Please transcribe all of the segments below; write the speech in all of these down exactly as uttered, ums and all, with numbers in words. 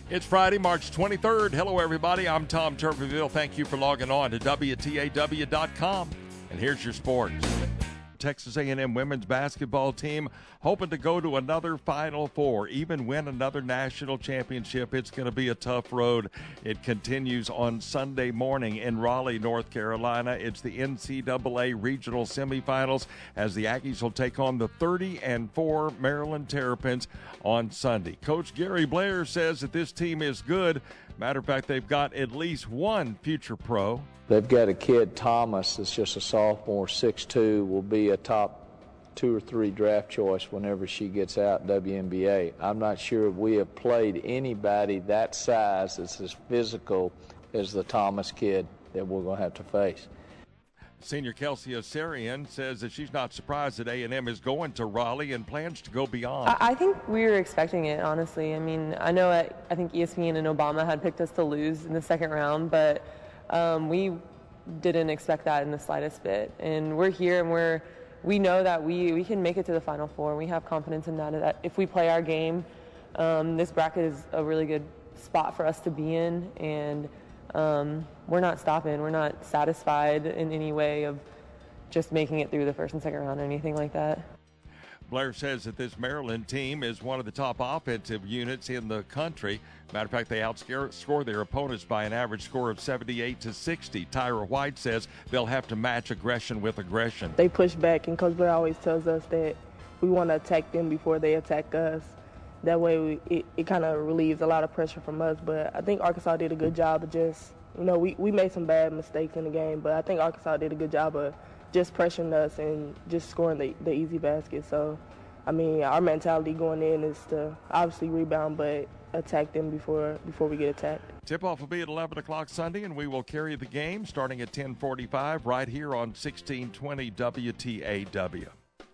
It's Friday, March twenty-third. Hello, everybody. I'm Tom Turberville. Thank you for logging on to W T A W dot com. And here's your sports. Texas A and M women's basketball team hoping to go to another Final Four, even win another national championship. It's going to be a tough road. It continues on Sunday morning in Raleigh, North Carolina. It's the N C double A regional semifinals as the Aggies will take on the thirty and four Maryland Terrapins on Sunday. Coach Gary Blair says that this team is good. Matter of fact, they've got at least one future pro. They've got a kid, Thomas, that's just a sophomore, six two, will be a top two or three draft choice whenever she gets out in W N B A. I'm not sure we have played anybody that size that's as physical as the Thomas kid that we're going to have to face. Senior Kelsey Osarian says that she's not surprised that A and M is going to Raleigh and plans to go beyond. I think we were expecting it, honestly. I mean, I know at, I think E S P N and Obama had picked us to lose in the second round, but um, we didn't expect that in the slightest bit. And we're here, and we're we know that we, we can make it to the Final Four. We have confidence in that. That if we play our game, um, this bracket is a really good spot for us to be in, and Um, we're not stopping. We're not satisfied in any way of just making it through the first and second round or anything like that. Blair says that this Maryland team is one of the top offensive units in the country. Matter of fact, they outscore their opponents by an average score of seventy-eight to sixty. Tyra White says they'll have to match aggression with aggression. They push back, and Coach Blair always tells us that we want to attack them before they attack us. That way, we, it, it kind of relieves a lot of pressure from us. But I think Arkansas did a good job of just, you know, we, we made some bad mistakes in the game, but I think Arkansas did a good job of just pressuring us and just scoring the, the easy basket. So, I mean, our mentality going in is to obviously rebound, but attack them before before we get attacked. Tip-off will be at eleven o'clock Sunday, and we will carry the game starting at ten forty-five right here on sixteen twenty W T A W.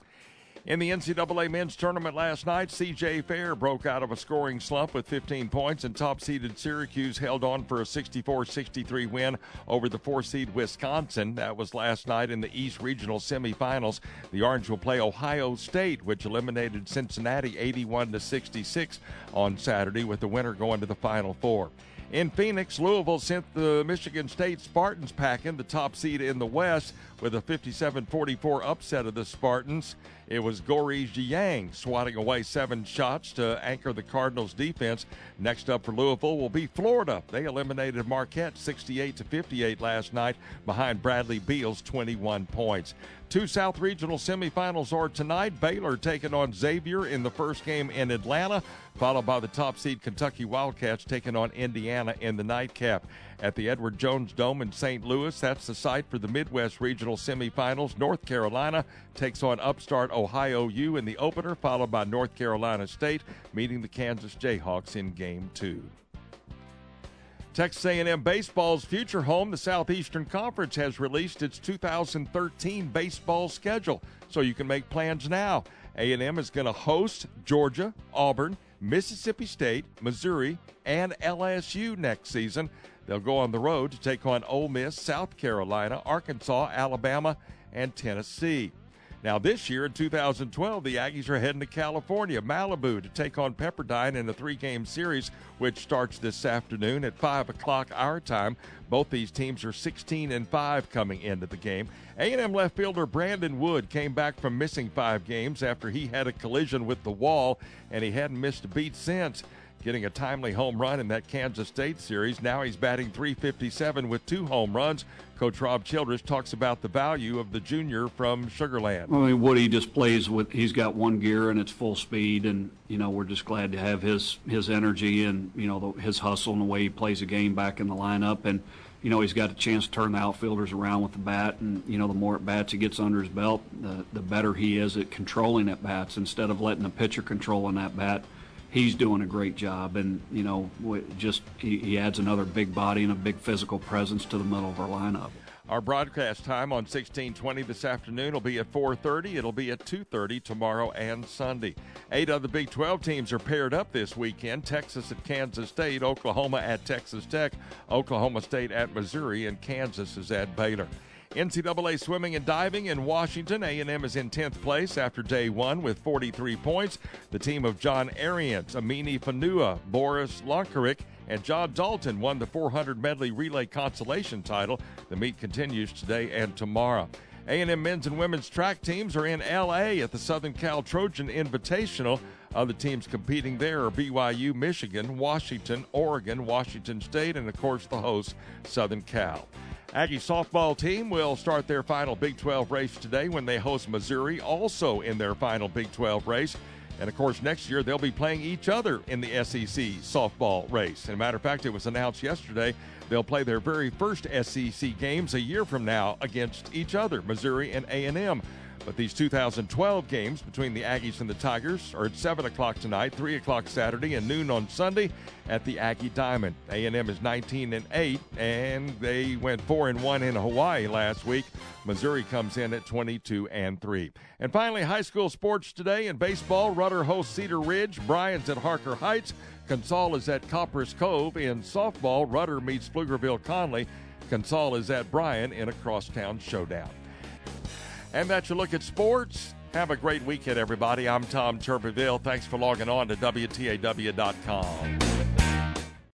In the N C double A men's tournament last night, C J Fair broke out of a scoring slump with fifteen points, and top-seeded Syracuse held on for a sixty-four sixty-three win over the four-seed Wisconsin. That was last night in the East Regional semifinals. The Orange will play Ohio State, which eliminated Cincinnati eighty-one to sixty-six on Saturday, with the winner going to the Final Four. In Phoenix, Louisville sent the Michigan State Spartans packing, the top seed in the West, with a fifty-seven forty-four upset of the Spartans. It was Goree Jiang swatting away seven shots to anchor the Cardinals' defense. Next up for Louisville will be Florida. They eliminated Marquette sixty-eight to fifty-eight last night behind Bradley Beal's twenty-one points. Two South Regional semifinals are tonight. Baylor taking on Xavier in the first game in Atlanta, followed by the top seed Kentucky Wildcats taking on Indiana in the nightcap. At the Edward Jones Dome in Saint Louis, that's the site for the Midwest Regional semifinals. North Carolina takes on upstart Ohio U in the opener, followed by North Carolina State meeting the Kansas Jayhawks in game two. Texas A and M baseball's future home, the Southeastern Conference, has released its two thousand thirteen baseball schedule, so you can make plans now. A and M is going to host Georgia, Auburn, Mississippi State, Missouri, and L S U next season. They'll go on the road to take on Ole Miss, South Carolina, Arkansas, Alabama, and Tennessee. Now, this year in two thousand twelve, the Aggies are heading to California, Malibu, to take on Pepperdine in a three-game series, which starts this afternoon at five o'clock our time. Both these teams are sixteen and five coming into the game. A and M left fielder Brandon Wood came back from missing five games after he had a collision with the wall, and he hadn't missed a beat since, getting a timely home run in that Kansas State series. Now he's batting three fifty-seven with two home runs. Coach Rob Childress talks about the value of the junior from Sugar Land. I mean, Woody just plays with, he's got one gear and it's full speed, and, you know, we're just glad to have his, his energy and, you know, the, his hustle and the way he plays the game back in the lineup. And, you know, he's got a chance to turn the outfielders around with the bat, and, you know, the more at bats he gets under his belt, the, the better he is at controlling at bats instead of letting the pitcher controlling that bat. He's doing a great job, and, you know, just he, he adds another big body and a big physical presence to the middle of our lineup. Our broadcast time on sixteen twenty this afternoon will be at four thirty. It'll be at two thirty tomorrow and Sunday. Eight other Big twelve teams are paired up this weekend. Texas at Kansas State, Oklahoma at Texas Tech, Oklahoma State at Missouri, and Kansas is at Baylor. N C double A swimming and diving in Washington. A and M is in tenth place after day one with forty-three points. The team of John Arians, Amini Fanua, Boris Lonkarik, and John Dalton won the four hundred medley relay consolation title. The meet continues today and tomorrow. A and M men's and women's track teams are in L A at the Southern Cal Trojan Invitational. Other teams competing there are B Y U, Michigan, Washington, Oregon, Washington State, and, of course, the host, Southern Cal. Aggie softball team will start their final Big twelve race today when they host Missouri, also in their final Big twelve race. And, of course, next year they'll be playing each other in the S E C softball race. As a matter of fact, it was announced yesterday they'll play their very first S E C games a year from now against each other, Missouri and A and M. But these two thousand twelve games between the Aggies and the Tigers are at seven o'clock tonight, three o'clock Saturday, and noon on Sunday at the Aggie Diamond. A and M is nineteen and eight, and they went four and one in Hawaii last week. Missouri comes in at twenty-two and three. And finally, high school sports today. In baseball, Rudder hosts Cedar Ridge, Bryan's at Harker Heights, Consol is at Copperas Cove. In softball, Rudder meets Pflugerville Conley. Consol is at Bryan in a crosstown showdown. And that's your look at sports. Have a great weekend, everybody. I'm Tom Tuberville. Thanks for logging on to W T A W dot com.